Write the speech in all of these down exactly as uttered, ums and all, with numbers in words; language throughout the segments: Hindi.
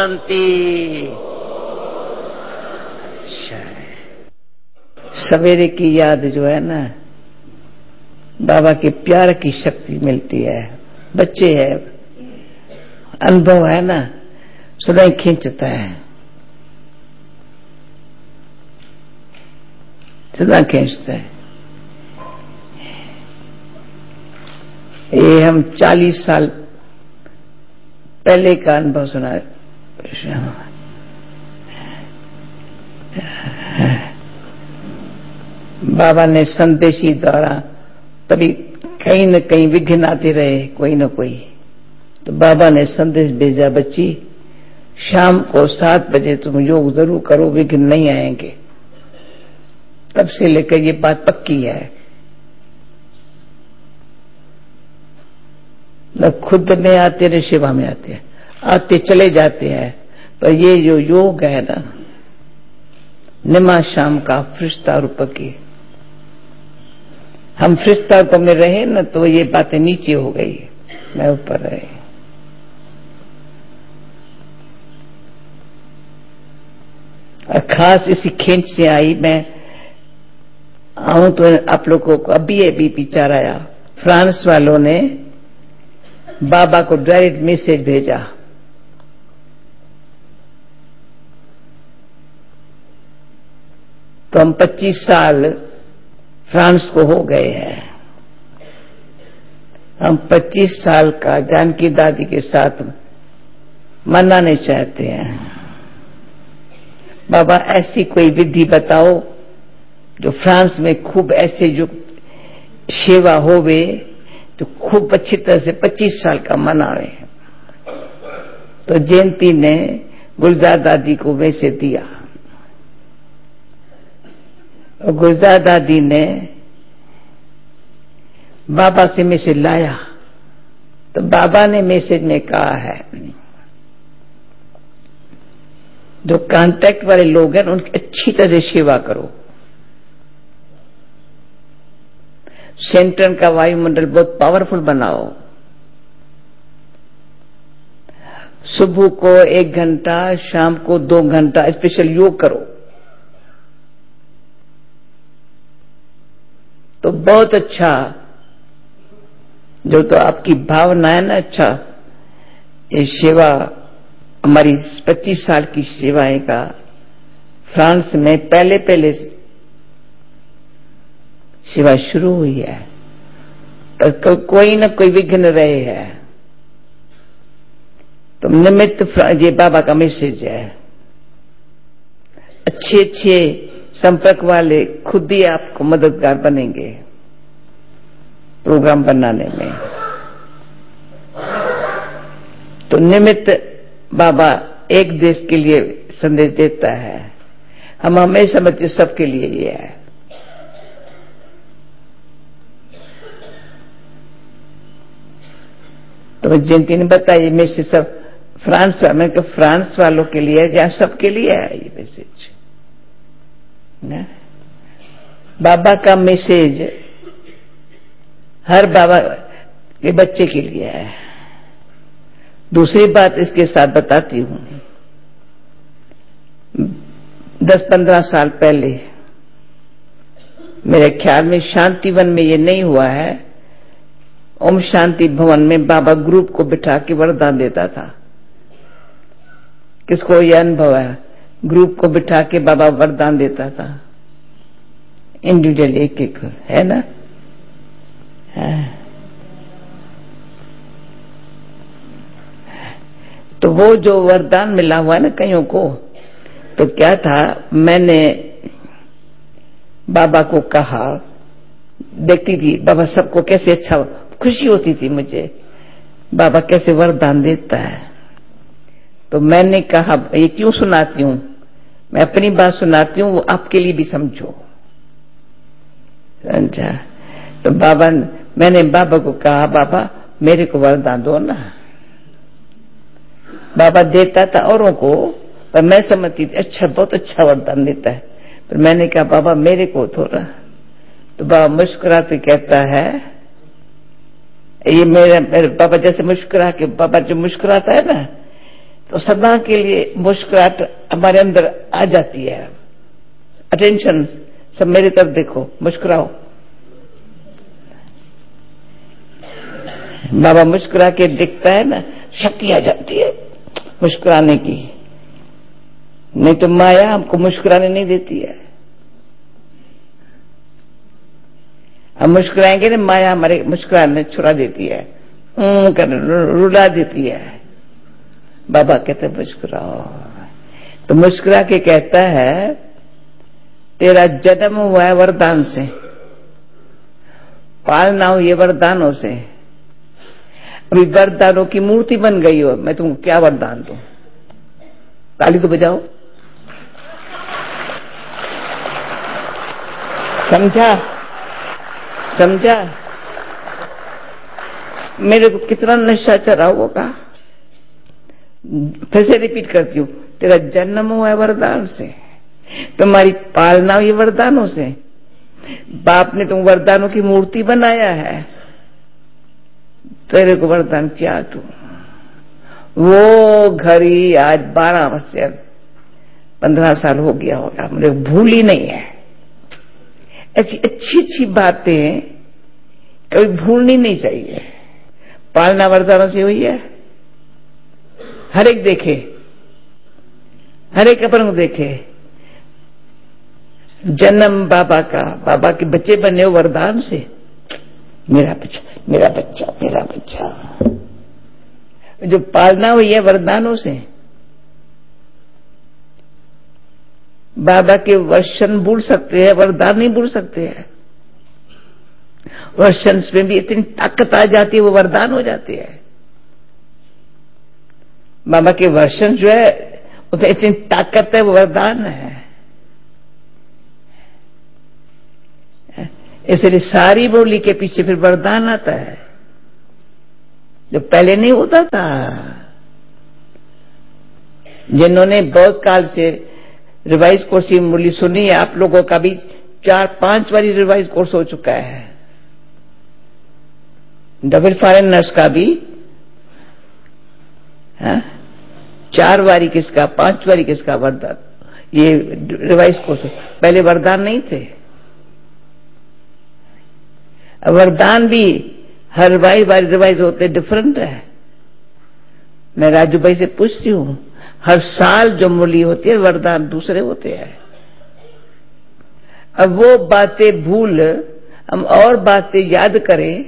शांति। अच्छा है, सवेरे की याद जो है ना, बाबा के प्यार की शक्ति मिलती है। बच्चे है, अनुभव है ना, सदा खींचता है, सदा खींचता है। ये हम चालीस साल पहले का अनुभव सुना। बाबा ने संदेशी द्वारा तभी कहीं न कहीं विघ्न आते रहे, कोई न कोई, तो बाबा ने संदेश भेजा, बच्ची शाम को सात बजे तुम योग जरूर करो, विघ्न नहीं आएंगे। तब से लेकर ये बात पक्की है। न खुद में आते न सेवा में आते हैं, आते चले जाते हैं, पर ये जो योग है ना, निमा शाम का फरिश्ता रूप की, हम फरिश्ता रूप में रहे न तो ये बातें नीचे हो गई, मैं ऊपर रहे। और खास इसी खींच से आई। मैं आऊं तो आप लोगों को अभी अभी विचार आया, फ्रांस वालों ने बाबा को डायरेक्ट मैसेज भेजा, तो हम पच्चीस साल फ्रांस को हो गए हैं। हम पच्चीस साल का जानकी दादी के साथ मनाने चाहते हैं। बाबा ऐसी कोई विधि बताओ जो फ्रांस में खूब ऐसे जो सेवा होवे, तो खूब अच्छी तरह से पच्चीस साल का मनावे। तो जयंती ने गुलजार दादी को वैसे दिया, और गुलजार दादी ने बाबा से मैसेज लाया। तो बाबा ने मैसेज में कहा है, जो कांटेक्ट वाले लोग हैं उनकी अच्छी तरह से सेवा करो। सेंट्रल का वायुमंडल बहुत पावरफुल बनाओ। सुबह को एक घंटा, शाम को दो घंटा स्पेशल योग करो, तो बहुत अच्छा। जो तो आपकी भावना है ना, अच्छा ये सेवा हमारी पच्चीस साल की सेवाएं का फ्रांस में पहले पहले सेवा शुरू हुई है, तो कोई न कोई विघ्न रहे है। तो निमित्त ये बाबा का मैसेज है। अच्छे अच्छे संपर्क वाले खुद ही आपको मददगार बनेंगे प्रोग्राम बनाने में। तो निमित्त बाबा एक देश के लिए संदेश देता है, हम हमेशा समझते सबके लिए ये है। तो जयंती ने बताया ये मैसेज सब फ्रांस में, तो फ्रांस वालों के लिए या सबके लिए है ये मैसेज। बाबा का मैसेज हर बाबा के बच्चे के लिए है। दूसरी बात इसके साथ बताती हूं, दस पंद्रह साल पहले मेरे ख्याल में शांतिवन में ये नहीं हुआ है, ओम शांति भवन में बाबा ग्रुप को बिठा के वरदान देता था। किसको यह अनुभव है? ग्रुप को बिठा के बाबा वरदान देता था, इंडिविजुअल एक एक, है ना? है। तो वो जो वरदान मिला हुआ है ना कईयों को, तो क्या था, मैंने बाबा को कहा, देखती थी बाबा सबको कैसे अच्छा, खुशी होती थी मुझे बाबा कैसे वरदान देता है। तो मैंने कहा ये क्यों सुनाती हूं, मैं अपनी बात सुनाती हूं, वो आपके लिए भी समझो। अच्छा, तो बाबा, मैंने बाबा को कहा बाबा मेरे को वरदान दो ना। बाबा देता था औरों को, पर मैं समझती थी अच्छा बहुत अच्छा वरदान देता है, पर मैंने कहा बाबा मेरे को थोड़ा। तो बाबा मुस्कुराते कहता है, ये मेरे, मेरे बाबा जैसे मुस्कुरा के, बाबा जो मुस्कुराता है ना, तो सदा के लिए मुस्कुराहट हमारे अंदर आ जाती है। अटेंशन, सब मेरी तरफ देखो, मुस्कुराओ। बाबा मुस्कुरा के दिखता है ना, शक्ति आ जाती है मुस्कुराने की। नहीं तो माया हमको मुस्कुराने नहीं देती है। हम मुस्कुराएंगे ना, माया हमारे मुस्कुराने छुड़ा देती है, कर रुला देती है। बाबा कहते मुस्कुराओ। तो मुस्कुरा के कहता है तेरा जन्म हुआ है वरदान से, पालना हो ये वरदानों से। अभी वरदानों की मूर्ति बन गई हो, मैं तुमको क्या वरदान दूं? ताली तो बजाओ। समझा? समझा? मेरे को कितना नशा चढ़ा होगा। फिर से रिपीट करती हूँ, तेरा जन्म हुआ है वरदान से, तुम्हारी पालना हुई वरदानों से। बाप ने तुम वरदानों की मूर्ति बनाया है, तेरे को वरदान क्या दूं? वो घड़ी आज बारह वर्ष पंद्रह साल हो गया होगा, मुझे भूल ही नहीं है। ऐसी अच्छी अच्छी बातें कभी भूलनी नहीं चाहिए। पालना वरदानों से हुई है। हर एक देखे, हर एक अपन को देखे। जन्म बाबा का, बाबा के बच्चे बने हो वरदान से। मेरा बच्चा, मेरा बच्चा, मेरा बच्चा। जो पालना हुई है वरदानों से। बाबा के वर्षन भूल सकते हैं, वरदान नहीं भूल सकते हैं। वर्षन में भी इतनी ताकत आ जाती है, वो वरदान हो जाती है। बाबा के वर्षन जो है उसमें इतनी ताकत है, वो वरदान है। इसलिए सारी बोली के पीछे फिर वरदान आता है, जो पहले नहीं होता था। जिन्होंने बहुत काल से रिवाइज कोर्स की मुरली सुनी है, आप लोगों का भी चार पांच बारी रिवाइज कोर्स हो चुका है। डबल फॉरेनर्स का भी है, चार बारी किसका, पांच बारी किसका वरदान, ये रिवाइज कोर्स। पहले वरदान नहीं थे। वरदान भी हर बारी बारी रिवाइज होते डिफरेंट है। मैं राजू भाई से पूछती हूं, हर साल जो मुरली होती है वरदान दूसरे होते हैं। अब वो बातें भूल हम और बातें याद करें,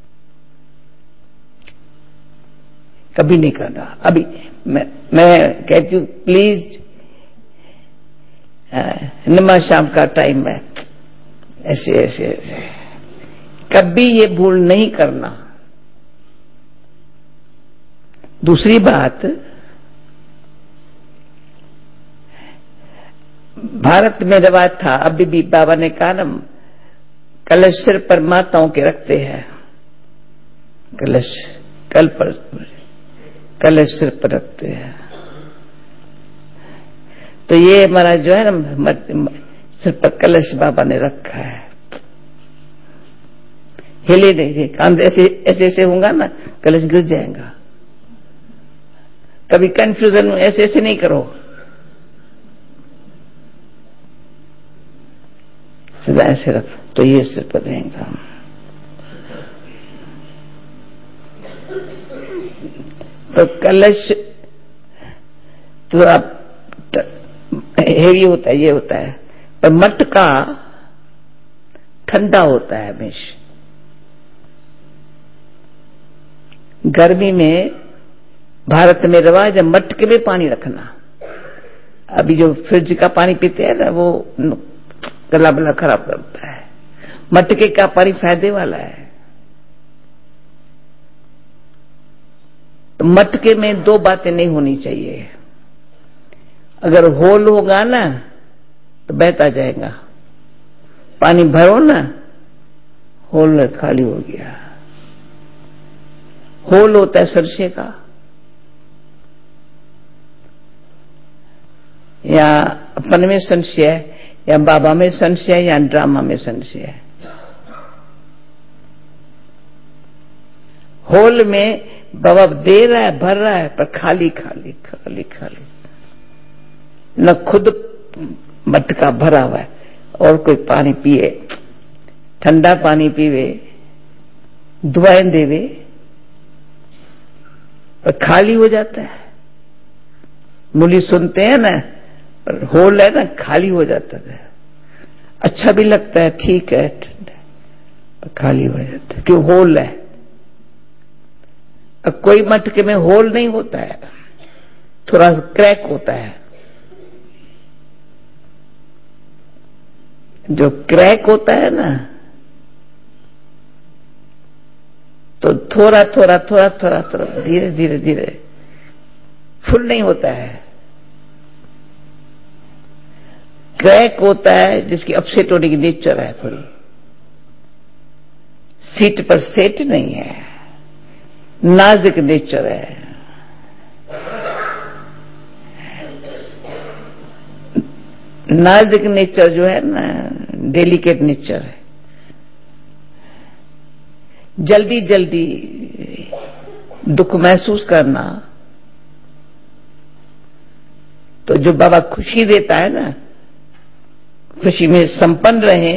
कभी नहीं करना। अभी मैं मैं कहती हूं प्लीज, नमा शाम का टाइम है, ऐसे ऐसे ऐसे कभी ये भूल नहीं करना। दूसरी बात, भारत में रिवाज था, अभी भी बाबा ने कहा ना, कलश सिर पर माताओं के रखते हैं। कलश कल पर कलश सिर पर रखते हैं। तो ये हमारा जो है ना, सिर पर कलश बाबा ने रखा है। हिले नहीं, कांधे ऐसे ऐसे ऐसे होगा ना, कलश गिर जाएगा। कभी कंफ्यूजन ऐसे ऐसे नहीं करो, सीधा ऐसे रख, तो ये सिर पर रहेगा। तो कलश तो आप हेवी होता है, ये होता है, पर मटका ठंडा होता है हमेशा। गर्मी में भारत में रिवाज है मटके में पानी रखना। अभी जो फ्रिज का पानी पीते हैं ना, वो गला बला खराब करता है। मटके का पानी फायदे वाला है। तो मटके में दो बातें नहीं होनी चाहिए। अगर होल होगा ना तो बहता जाएगा, पानी भरो ना, होल खाली हो गया। होल होता है सरसे का, या अपन में संशय है, या बाबा में संशय है, या ड्रामा में संशय है। होल में बाबा दे रहा है, भर रहा है, पर खाली खाली खाली खाली, न खुद मटका भरा हुआ है और कोई पानी पिए, ठंडा पानी पीवे, दुआएं देवे, पर खाली हो जाता है। मुली सुनते हैं ना, पर होल है ना, खाली हो जाता है। अच्छा भी लगता है, ठीक है, पर खाली हो जाता है, क्यों? होल है। अब कोई मटके में होल नहीं होता है, थोड़ा क्रैक होता है। जो क्रैक होता है ना, तो थोड़ा थोड़ा थोड़ा थोड़ा थोड़ा धीरे धीरे धीरे, फुल नहीं होता है। क्रैक होता है जिसकी अपसेट होने की नेचर है, थोड़ी सीट पर सेट नहीं है, नाजुक नेचर है। नाजुक नेचर जो है ना, डेलिकेट नेचर है। जल्दी जल्दी दुख महसूस करना, तो जो बाबा खुशी देता है ना, खुशी में संपन्न रहे,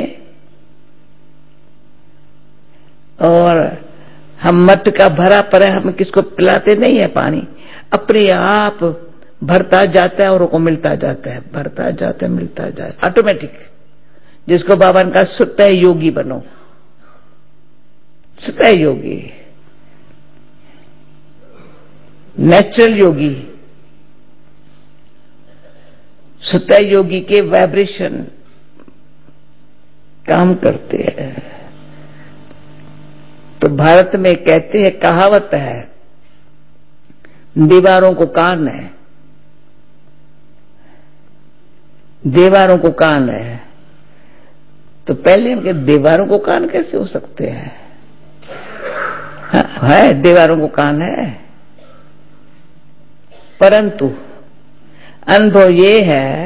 और हम मटका भरा पर है, हम किसको पिलाते नहीं है पानी, अपने आप भरता जाता है और को मिलता जाता है, भरता जाता है, मिलता जाता है, ऑटोमेटिक। जिसको बाबा ने कहा सुतः योगी बनो, सुतः योगी, नेचुरल योगी। सुतः योगी के वाइब्रेशन काम करते हैं। तो भारत में कहते हैं, कहावत है, दीवारों को कान है, दीवारों को कान है। तो पहले उनके दीवारों को कान कैसे हो सकते हैं? हाँ, है, दीवारों को कान है, परंतु अनुभव ये है,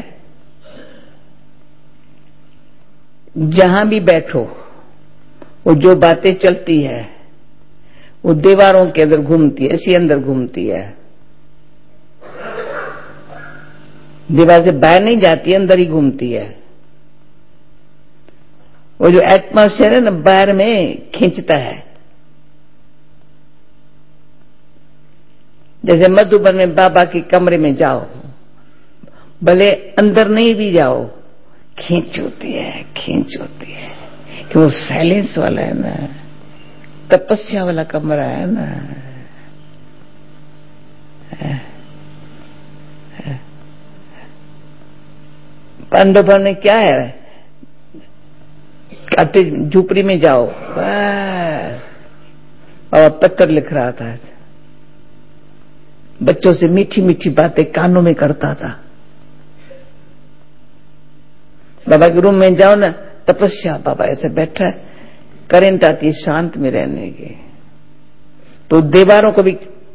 जहां भी बैठो, वो जो बातें चलती है वो दीवारों के अंदर घूमती है, इसी अंदर घूमती है, दीवार से बाहर नहीं जाती, अंदर ही घूमती है। वो जो एटमॉस्फेयर है ना, बाहर में खींचता है। जैसे मधुबन में बाबा के कमरे में जाओ, भले अंदर नहीं भी जाओ, खींच होती है, खींच होती है, कि वो साइलेंस वाला है ना, तपस्या वाला कमरा है ना। पांडव में क्या है, काटे झूपड़ी में जाओ, बस। और पत्थर लिख रहा था, बच्चों से मीठी मीठी बातें कानों में करता था। बाबा के रूम में जाओ ना, तपस्या, बाबा ऐसे बैठा है, करंट आती है शांत में रहने की, तो दीवारों को भी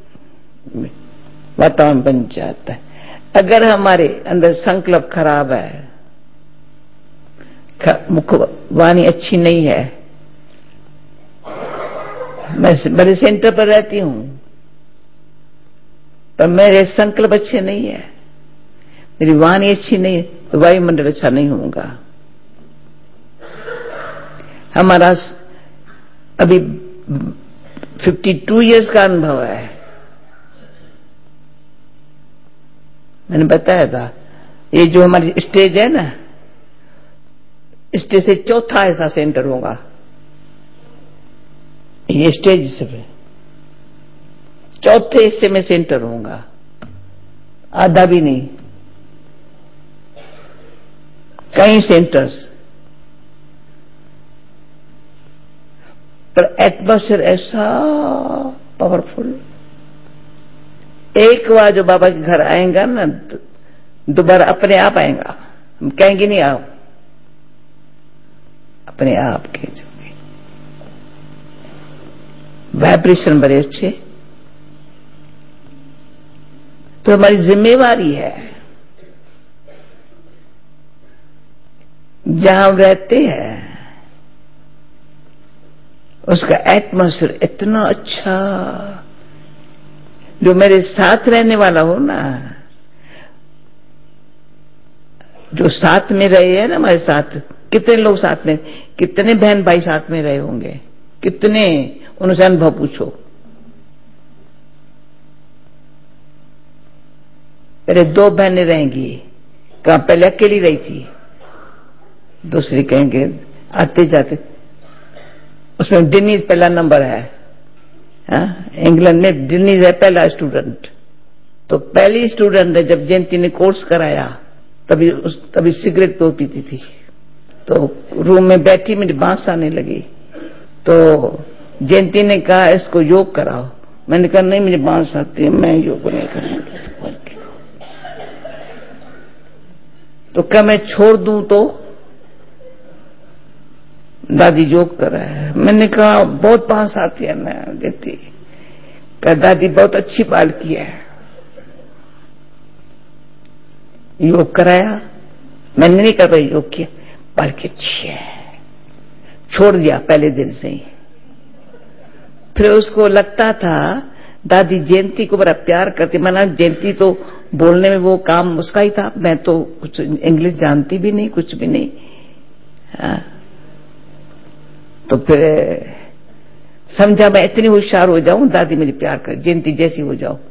वातावरण बन जाता है। अगर हमारे अंदर संकल्प खराब है, मुख वाणी अच्छी नहीं है, मैं बड़े सेंटर पर रहती हूं, पर मेरे संकल्प अच्छे नहीं है, मेरी वाणी अच्छी नहीं है, तो वायुमंडल अच्छा नहीं होगा। हमारा अभी बावन इयर्स का अनुभव है, मैंने बताया था। ये जो हमारी स्टेज है ना, स्टेज से चौथा ऐसा सेंटर होगा, ये स्टेज से चौथे हिस्से में सेंटर होगा, आधा भी नहीं, कई सेंटर्स पर एटमॉस्फेयर ऐसा पावरफुल। एक बार जो बाबा के घर आएगा ना, दोबारा अपने आप आएगा, हम कहेंगे नहीं आओ, अपने आप के जो वाइब्रेशन बड़े अच्छे। तो हमारी जिम्मेवारी है, जहां हम रहते हैं उसका एटमॉस्फेयर इतना अच्छा जो मेरे साथ रहने वाला हो ना, जो साथ में रहे हैं ना हमारे साथ, कितने लोग साथ में, कितने बहन भाई साथ में रहे होंगे, कितने, उनसे अनुभव पूछो। पहले दो बहनें रहेंगी, कहा पहले अकेली रही थी, दूसरी कहेंगे आते जाते, उसमें डिनीज पहला नंबर है, हाँ? इंग्लैंड में डिनीज है पहला स्टूडेंट। तो पहली स्टूडेंट है, जब जयंती ने कोर्स कराया तभी उस तभी सिगरेट तो पीती थी। तो रूम में बैठी मेरी बांस आने लगी, तो जयंती ने कहा इसको योग कराओ। मैंने कहा नहीं मुझे बांस आती है, मैं योग नहीं करूंगी। तो क्या मैं छोड़ दूं? तो दादी योग कर रहा है। मैंने कहा बहुत बांस आती है ना जयंती। कहा दादी बहुत अच्छी बालकी है। योग कराया, मैंने नहीं कर पाई, योग किया, बालकी अच्छी है, छोड़ दिया पहले दिन से ही। फिर उसको लगता था दादी जयंती को बड़ा प्यार करती, माना जयंती तो बोलने में वो काम उसका ही था, मैं तो कुछ इंग्लिश जानती भी नहीं, कुछ भी नहीं। हाँ। तो फिर समझा मैं इतनी होशियार हो जाऊं, दादी मुझे प्यार कर, जयंती जैसी हो जाओ।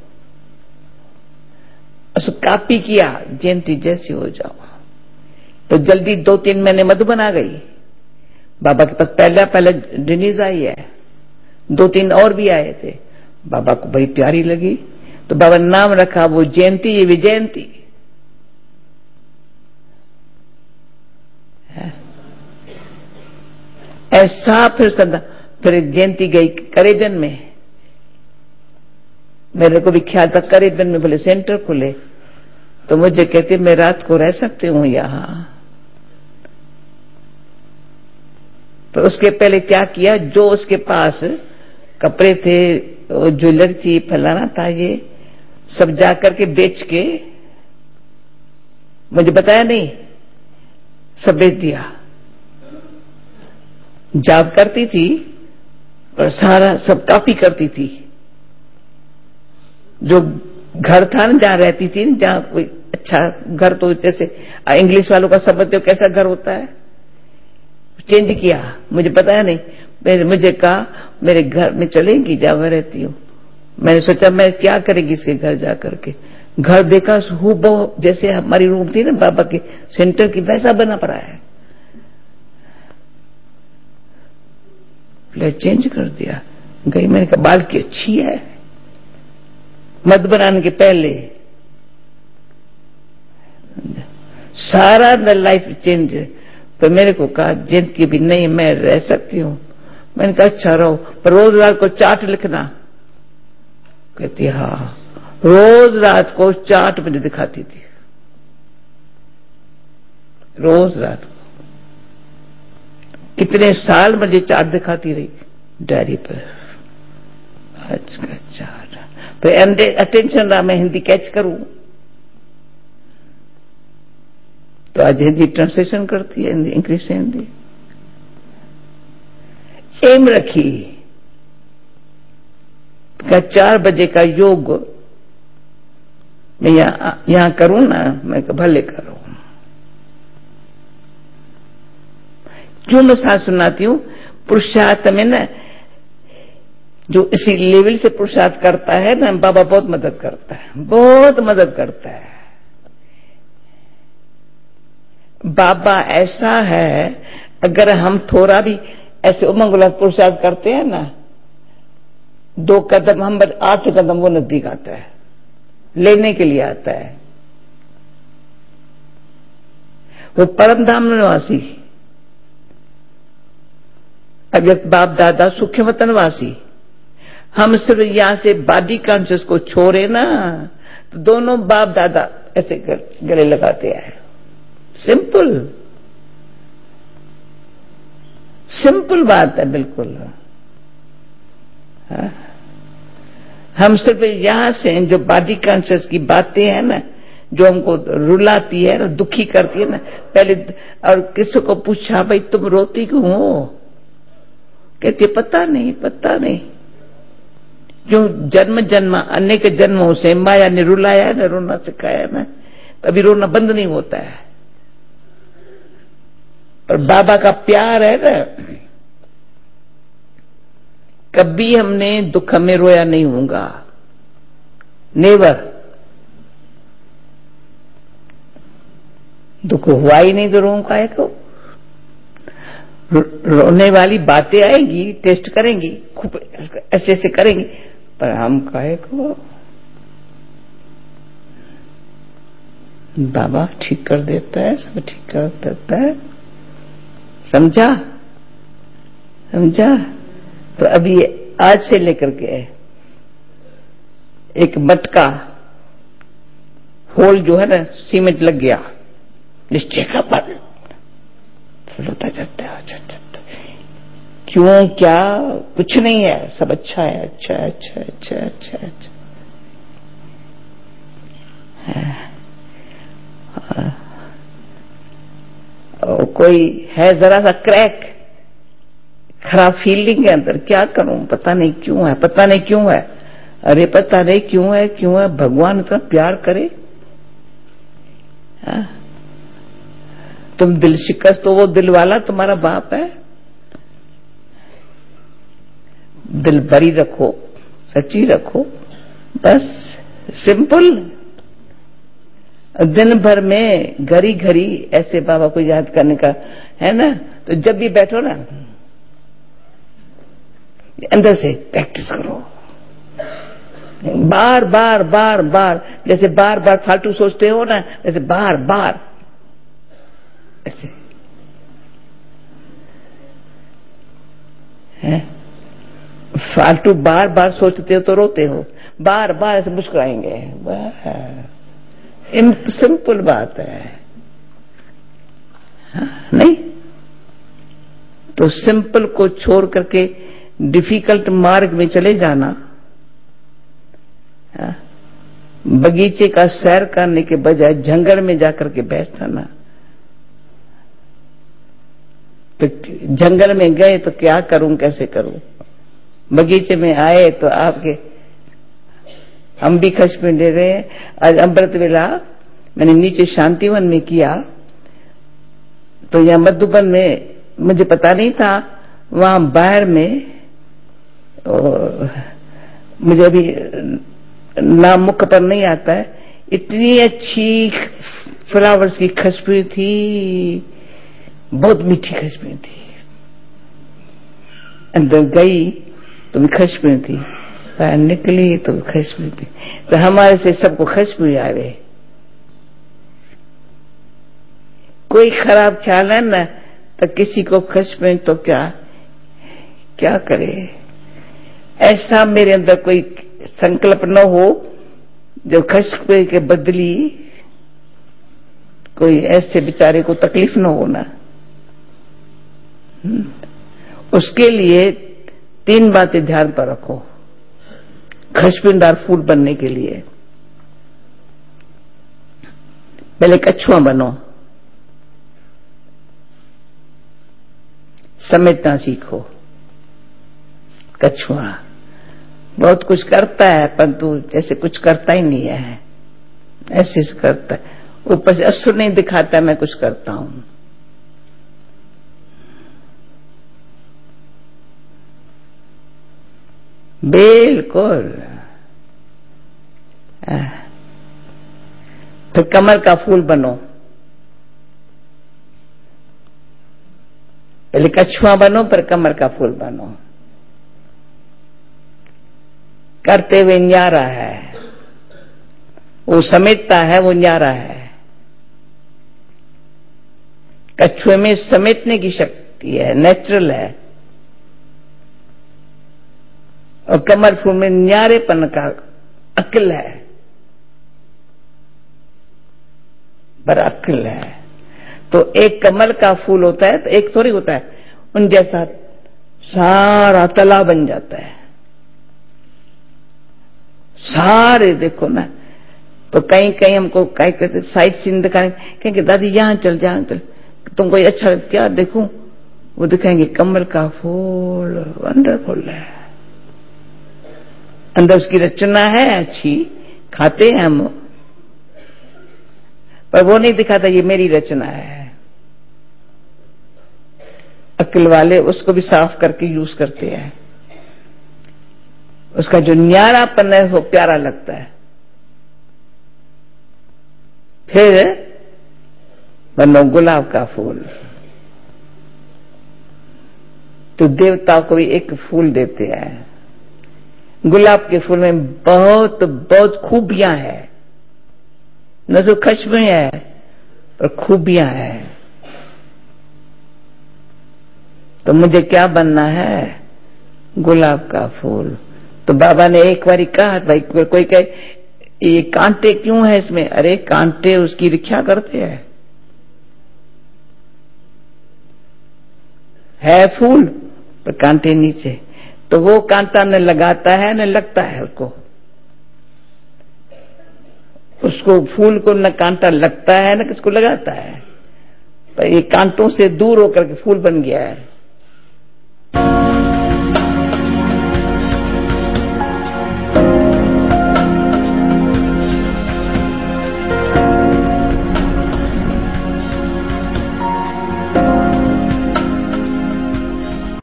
उसको कॉपी किया, जयंती जैसी हो जाओ। तो जल्दी दो तीन महीने मधुबन आ गई। बाबा के पास पहला पहले डिनीज आई है, दो तीन और भी आए थे। बाबा को बड़ी प्यारी लगी, तो बाबा ने नाम रखा वो जयंती, ये विजयंती। ऐसा फिर सदा फिर जयंती गई करेबियन में। मेरे को भी ख्याल था करेबियन में बोले सेंटर खुले, तो मुझे कहते मैं रात को रह सकती हूं यहां। तो उसके पहले क्या किया, जो उसके पास कपड़े थे, ज्वेलरी थी, फलाना था, ये सब जाकर के बेच के, मुझे बताया नहीं, सब बेच दिया। जॉब करती थी और सारा सब कॉपी करती थी। जो घर था ना जहां रहती थी, जहां कोई अच्छा घर, तो जैसे इंग्लिश वालों का समझते हो कैसा घर होता है, चेंज किया, मुझे बताया नहीं। मुझे कहा मेरे घर में चलेंगी जहां मैं रहती हूँ। मैंने सोचा मैं क्या करेंगी इसके घर जाकर के। घर देखा हूबहू जैसे हमारी रूम थी ना बाबा के सेंटर की, वैसा बना पड़ा है। फ्लैट चेंज कर दिया, गई। मैंने कहा बाल की अच्छी है, मत बनाने के पहले सारा लाइफ चेंज। तो मेरे को कहा जयंती भी नहीं मैं रह सकती हूं। मैंने कहा अच्छा रहो, पर रोज रात को चार्ट लिखना। कहती हाँ, रोज रात को चार्ट मुझे दिखाती थी, रोज रात को कितने साल मुझे चार्ट दिखाती रही डायरी पर। आज का चार्ट तो अटेंशन रहा, मैं हिंदी कैच करूं, तो आज हिंदी ट्रांसलेशन करती है, हिंदी इंग्लिश से हिंदी। एम रखी क्या चार बजे का योग मैं यहां यहां करूं ना, मैं भले करूं। क्यों मैं साथ सुनाती हूं, पुरुषार्थ में ना जो इसी लेवल से पुरुषार्थ करता है ना, बाबा बहुत मदद करता है, बहुत मदद करता है। बाबा ऐसा है, अगर हम थोड़ा भी ऐसे उमंग उल्लास पुरुषार्थ करते हैं ना, दो कदम हम आठ कदम वो नजदीक आता है, लेने के लिए आता है। वो परम धाम निवासी, अगर बाप दादा सूक्ष्म वतन वासी, हम सिर्फ यहां से बॉडी कॉन्शियस को छोड़े ना, तो दोनों बाप दादा ऐसे गले लगाते हैं। सिंपल सिंपल बात है बिल्कुल। हाँ? हम सिर्फ यहां से जो बॉडी कॉन्शियस की बातें हैं ना, जो हमको रुलाती है ना, दुखी करती है ना, पहले और किसी को पूछा भाई तुम रोती क्यों हो, कहती पता नहीं पता नहीं, क्यों? जन्म जन्म अनेक जन्मों से माया ने रुलाया ना, रोना सिखाया ना, कभी रोना बंद नहीं होता है। और बाबा का प्यार है ना, कभी हमने दुख में रोया नहीं होगा, नेवर। दुख हुआ ही नहीं तो रो काहे को? रोने वाली बातें आएंगी, टेस्ट करेंगी, खूब ऐसे ऐसे करेंगी, पर हम काहे को? बाबा ठीक कर देता है, सब ठीक कर देता है। समझा? समझा? तो अभी आज से लेकर के एक मटका होल जो है ना, सीमेंट लग गया, निश्चय का बल होता जाता है, अच्छा अच्छा, क्यों क्या? कुछ नहीं है, सब अच्छा है, अच्छा अच्छा अच्छा अच्छा अच्छा। और कोई है जरा सा क्रैक, खराब फीलिंग है अंदर, क्या करूं, पता नहीं क्यों है, पता नहीं क्यों है, अरे पता नहीं क्यों है, क्यों है? भगवान इतना प्यार करे। हा? तुम दिल शिकस्त हो, वो दिल वाला तुम्हारा बाप है। दिल बरी रखो, सच्ची रखो, बस सिंपल। दिन भर में घड़ी घड़ी ऐसे बाबा को याद करने का है ना, तो जब भी बैठो ना, अंदर से प्रैक्टिस करो, बार बार बार बार, जैसे बार बार फालतू सोचते हो ना, जैसे बार बार ऐसे है। फालतू बार बार सोचते हो तो रोते हो, बार बार ऐसे मुस्कुराएंगे, सिंपल बात है। हाँ, नहीं तो सिंपल को छोड़ करके डिफिकल्ट मार्ग में चले जाना। हाँ, बगीचे का सैर करने के बजाय जंगल में जाकर के बैठना। तो जंगल में गए तो क्या करूं, कैसे करूं? बगीचे में आए तो आपके हम भी खश में दे रहे हैं। आज अमृत वेला मैंने नीचे शांतिवन में किया, तो यहां मधुबन में मुझे पता नहीं था, वहां बाहर में मुझे अभी नाम मुख पर नहीं आता है, इतनी अच्छी फ्लावर्स की खुशबू थी, बहुत मीठी खुशबू थी। अंदर गई तो भी खुशबू थी, बाहर निकली तो भी खुशबू थी। तो हमारे से सबको खुशबू आवे। कोई खराब ख्याल है ना, तो किसी को खुशबू तो क्या क्या करे? ऐसा मेरे अंदर कोई संकल्प न हो जो खुशबू के बदली कोई ऐसे बेचारे को तकलीफ न हो ना। उसके लिए तीन बातें ध्यान पर रखो खुशबूदार फूल बनने के लिए। पहले कछुआ बनो, समेटना सीखो। कछुआ बहुत कुछ करता है, परंतु जैसे कुछ करता ही नहीं है, ऐसे करता है, ऊपर से असुर नहीं दिखाता मैं कुछ करता हूं। बिल्कुल। फिर कमल का फूल बनो। पहले कछुआ बनो, फिर कमल का फूल बनो। करते हुए न्यारा है, वो समेटता है, वो न्यारा है। कछुए में समेटने की शक्ति है, नेचुरल है, और कमल फूल में न्यारेपन का अक्ल है, पर अक्ल है। तो एक कमल का फूल होता है तो एक थोड़ी होता है, उन जैसा सारा तालाब बन जाता है। सारे देखो ना, तो कहीं कहीं हमको कहीं कहते साइड सीन दिखाने, कहेंगे दादी यहां चल जहां चल, तुमको अच्छा क्या देखूं? वो दिखाएंगे कमल का फूल, वंडरफुल है, अंदर उसकी रचना है अच्छी, खाते हैं हम, पर वो नहीं दिखाता ये मेरी रचना है। अक्ल वाले उसको भी साफ करके यूज करते हैं, उसका जो न्यारापन है वो प्यारा लगता है। फिर बनो गुलाब का फूल, तो देवताओं को भी एक फूल देते हैं। गुलाब के फूल में बहुत बहुत खूबियां हैं, न तो खुशबू है पर खूबियां हैं। तो मुझे क्या बनना है? गुलाब का फूल। तो बाबा ने एक बार कहा, भाई कोई कहे ये कांटे क्यों है इसमें? अरे कांटे उसकी रक्षा करते हैं, है फूल पर कांटे नीचे, तो वो कांटा न लगाता है न लगता है उसको, उसको फूल को न कांटा लगता है न किसको लगाता है, पर ये कांटों से दूर होकर के फूल बन गया है।